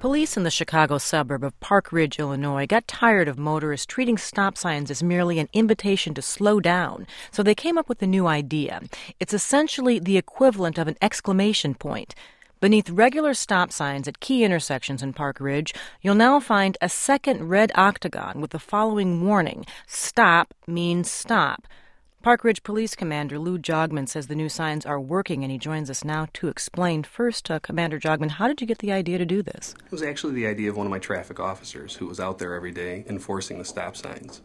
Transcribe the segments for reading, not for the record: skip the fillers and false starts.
Police in the Chicago suburb of Park Ridge, Illinois, got tired of motorists treating stop signs as merely an invitation to slow down, so they came up with a new idea. It's essentially the equivalent of an exclamation point. Beneath regular stop signs at key intersections in Park Ridge, you'll now find a second red octagon with the following warning: "Stop means stop." Park Ridge Police Commander Lou Jogman says the new signs are working, and he joins us now to explain. First, Commander Jogman, how did you get the idea to do this? It was actually the idea of one of my traffic officers who was out there every day enforcing the stop signs.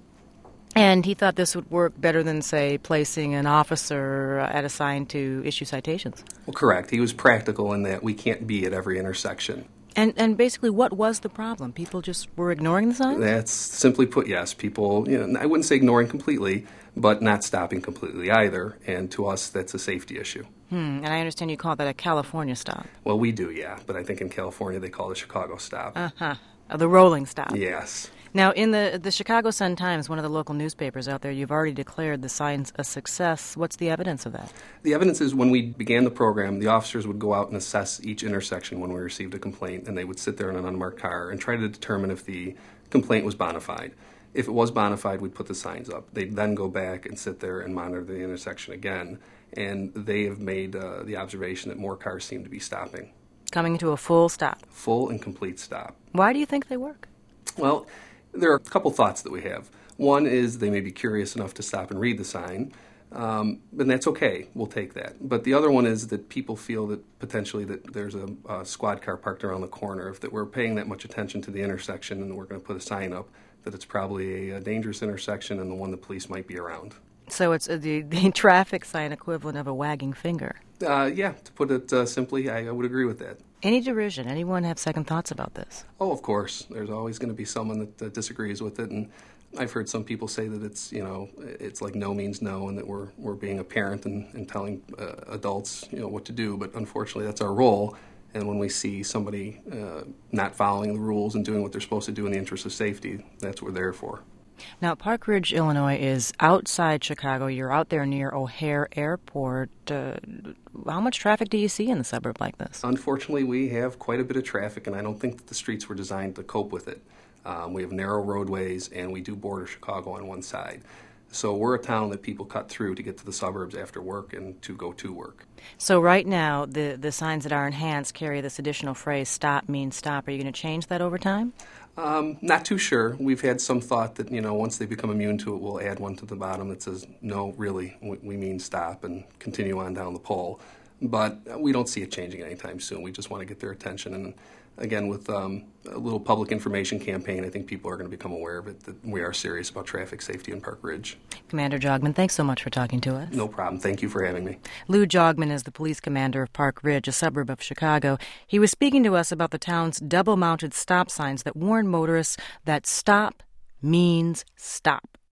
And he thought this would work better than, say, placing an officer at a sign to issue citations. Well, correct. He was practical in that we can't be at every intersection. And basically, what was the problem? People just were ignoring the signs? That's simply put, yes. People, I wouldn't say ignoring completely, but not stopping completely either. And to us, that's a safety issue. And I understand you call that a California stop. Well, we do, yeah. But I think in California they call it a Chicago stop. The rolling stop. Yes. Now, in the Chicago Sun-Times, one of the local newspapers out there, you've already declared the signs a success. What's the evidence of that? The evidence is when we began the program, the officers would go out and assess each intersection when we received a complaint, and they would sit there in an unmarked car and try to determine if the complaint was bona fide. If it was bona fide, we'd put the signs up. They'd then go back and sit there and monitor the intersection again, and they have made the observation that more cars seem to be stopping. Coming to a full stop. Full and complete stop. Why do you think they work? Well, there are a couple thoughts that we have. One is they may be curious enough to stop and read the sign, and that's okay. We'll take that. But the other one is that people feel that potentially that there's a squad car parked around the corner. If that we're paying that much attention to the intersection and we're going to put a sign up, that it's probably a dangerous intersection and the one the police might be around. So it's the traffic sign equivalent of a wagging finger. Yeah, to put it simply, I would agree with that. Any derision? Anyone have second thoughts about this? Oh, of course. There's always going to be someone that disagrees with it, and I've heard some people say that it's like no means no, and that we're being a parent and telling adults what to do. But unfortunately, that's our role. And when we see somebody not following the rules and doing what they're supposed to do in the interest of safety, that's what we're there for. Now, Park Ridge, Illinois is outside Chicago. You're out there near O'Hare Airport. How much traffic do you see in a suburb like this? Unfortunately, we have quite a bit of traffic, and I don't think that the streets were designed to cope with it. We have narrow roadways, and we do border Chicago on one side. So we're a town that people cut through to get to the suburbs after work and to go to work. So right now, the signs that are enhanced carry this additional phrase, "Stop means stop." Are you going to change that over time? Not too sure. We've had some thought that, once they become immune to it, we'll add one to the bottom that says, no, really, we mean stop, and continue on down the pole. But we don't see it changing anytime soon. We just want to get their attention. And again, with a little public information campaign, I think people are going to become aware of it, that we are serious about traffic safety in Park Ridge. Commander Jogman, thanks so much for talking to us. No problem. Thank you for having me. Lou Jogman is the police commander of Park Ridge, a suburb of Chicago. He was speaking to us about the town's double-mounted stop signs that warn motorists that stop means stop.